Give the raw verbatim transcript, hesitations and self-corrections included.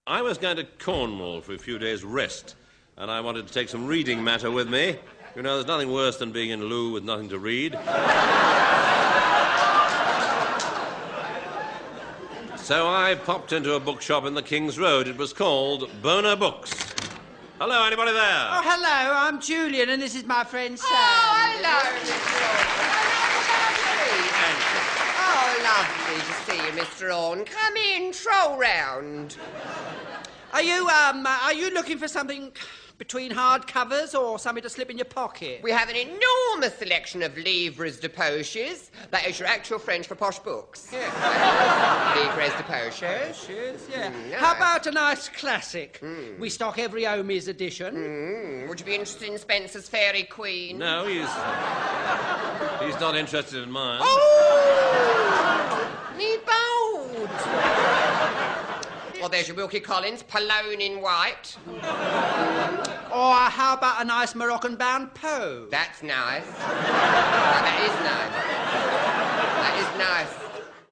I was going to Cornwall for a few days' rest, and I wanted to take some reading matter with me. You know, there's nothing worse than being in a loo with nothing to read. So I popped into a bookshop in the King's Road. It was called Boner Books. Hello, anybody there? Oh, hello, I'm Julian, and this is my friend Sam. Oh, hello, Mister Orne. Oh, lovely to see you, Mister Orne. Come in, troll round. Are you, um, uh, are you looking for something between hard covers or something to slip in your pocket? We have an enormous selection of livres de poches. That is your actual French for posh books. Yeah. Livres de poches. Poches, yeah. Mm, How nice. about a nice classic? Mm. We stock every Omi's edition. Mm. Would you be interested in Spencer's Fairy Queen? No, he's... he's not interested in mine. Oh! Me bold. Well, there's your Wilkie Collins, Pallone in white. Or how about a nice Moroccan-bound Poe? That's nice. Now, that is